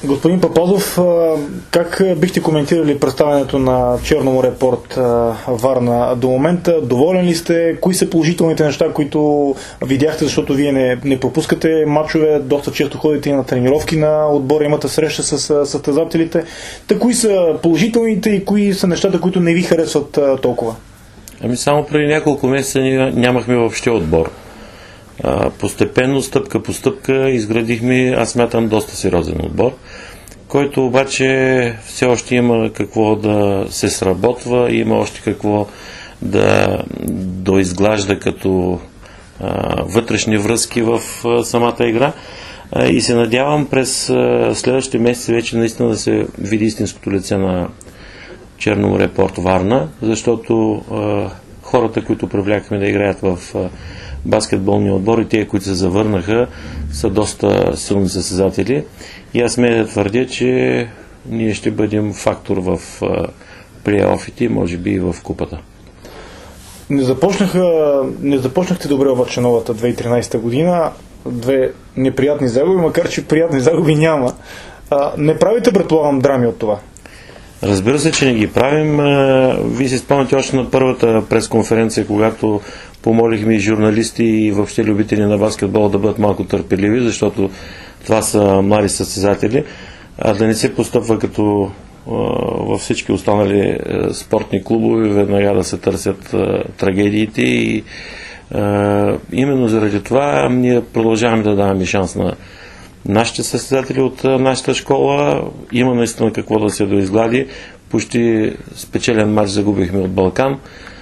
Господин Папазов, как бихте коментирали представянето на Черно море Порт Варна до момента? Доволен ли сте? Кои са положителните неща, които видяхте, защото вие не пропускате мачове, доста често ходите и на тренировки на отбора, имате среща с състезателите. Та кои са положителните и кои са нещата, които не ви харесват толкова? Само преди няколко месеца нямахме въобще отбор. Постепенно, стъпка по стъпка изградихме, аз смятам, доста сериозен отбор, който обаче все още има какво да се сработва, има още какво да доизглажда като вътрешни връзки в самата игра, и се надявам през следващите месеци вече наистина да се види истинското лице на Черно море Порт Варна, защото хората, които привлякахме да играят в баскетболния отбор и тези, които се завърнаха, са доста силни състезатели. И аз смея да твърдя, че ние ще бъдем фактор в плейофите, може би и в купата. Не започнахте добре обаче новата 2013 година. Две неприятни загуби, макар че приятни загуби няма. Не правите, предполагам, драми от това? Разбира се, че не ги правим. Вие си спомняте още на първата пресконференция, когато помолихме и журналисти и въобще любители на баскетбола да бъдат малко търпеливи, защото това са млади състезатели, а да не се постъпва като във всички останали спортни клубове, веднага да се търсят трагедиите, и именно заради това ние продължаваме да даваме шанс на нашите състезатели от нашата школа. Има наистина какво да се доизглади. Почти спечелен матч загубихме от Балкан,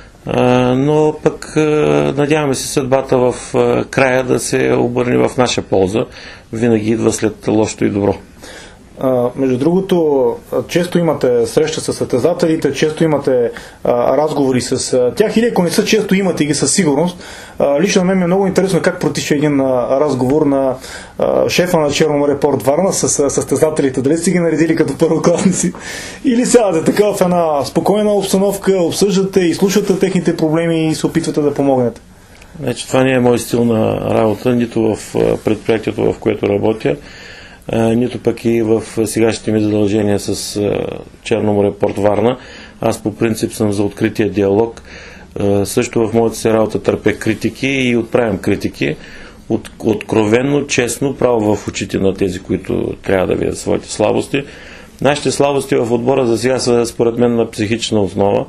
но пък надяваме се съдбата в края да се обърне в наша полза. Винаги идва след лошото и добро. Между другото, често имате среща с състезателите, често имате разговори с тях, или ако не са често, имате ги със сигурност. Лично на мен е много интересно как протича един разговор на шефа на Черно море Порт Варна с състезателите. Дали сте ги наредили като първокласници, или сядате така в една спокойна обстановка, обсъждате и слушате техните проблеми и се опитвате да помогнете? Значи, това не е мой стил на работа, нито в предприятието, в което работя, нито пък и в сегашните ми задължения с Черно море Порт Варна. Аз по принцип съм за открития диалог. Също в моята си работа търпя критики и отправям критики. Откровенно, честно, право в очите на тези, които трябва да видят своите слабости. Нашите слабости в отбора за сега са, според мен, на психична основа.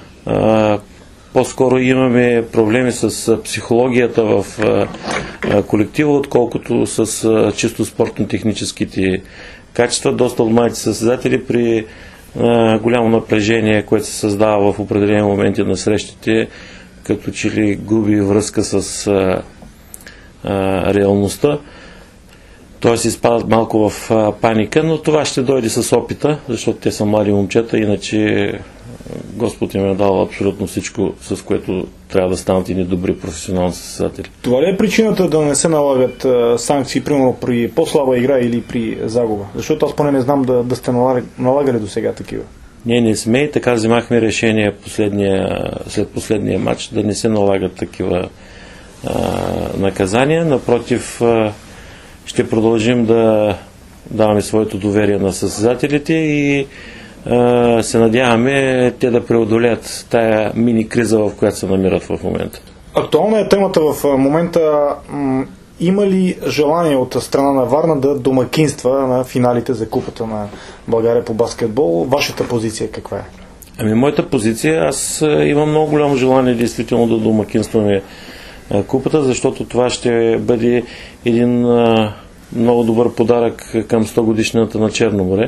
По-скоро имаме проблеми с психологията в колектива, отколкото с чисто спортно-техническите качества. Доста от младите състезатели при голямо напрежение, което се създава в определени моменти на срещите, като че ли губи връзка с реалността. Т.е. изпадат малко в паника, но това ще дойде с опита, защото те са млади момчета, иначе Господ им е дал абсолютно всичко, с което трябва да станат и добри професионални състезатели. Това ли е причината да не се налагат санкции, примерно при по-слаба игра или при загуба? Защото аз поне не знам да сте налагали до сега такива. Ние не сме и така вземахме решение след последния матч да не се налагат такива наказания. Напротив, ще продължим да даваме своето доверие на състезателите и се надяваме те да преодолеят тая мини-криза, в която се намират в момента. Актуална е темата в момента. Има ли желание от страна на Варна да домакинства на финалите за Купата на България по баскетбол? Вашата позиция каква е? Моята позиция, аз имам много голямо желание действително да домакинстваме Купата, защото това ще бъде един много добър подарък към 100 годишнината на Черно море,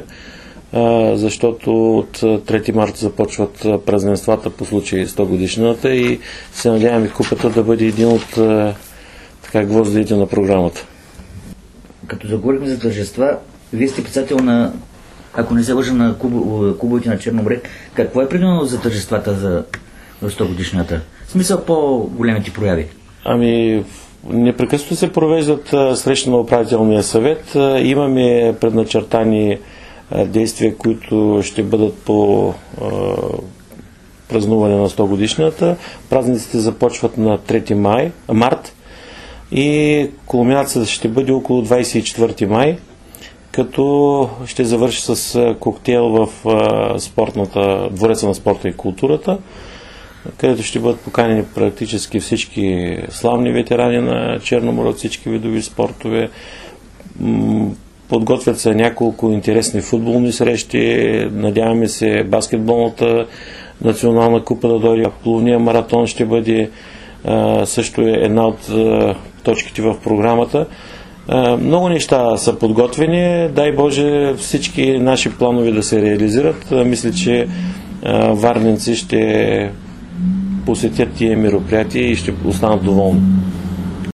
защото от 3 марта започват празненствата по случай 100 годишнината и се надяваме Купата да бъде един от гвоздите на програмата. Като заговорихме за тържества, вие сте председател на, ако не се лъжа, на клубовете на Черно море. Какво е предвидено за тържествата за 100 годишната? В смисъл по-големите прояви? Непрекъснато се провеждат срещи на управителния съвет. Имаме предначертани действия, които ще бъдат по празнуване на 100 годишната. Празниците започват на 3 март и кулминацията ще бъде около 24 май, като ще завърши с коктейл в двореца на спорта и културата, където ще бъдат поканени практически всички славни ветерани на Черно море от всички видови спортове. Подготвят се няколко интересни футболни срещи. Надяваме се баскетболната национална купа да дойде. Плувния маратон ще бъде също една от точките в програмата. Много неща са подготвени. Дай Боже всички наши планове да се реализират. Мисля, че варненци ще посетят тия мероприятия и ще останат доволни.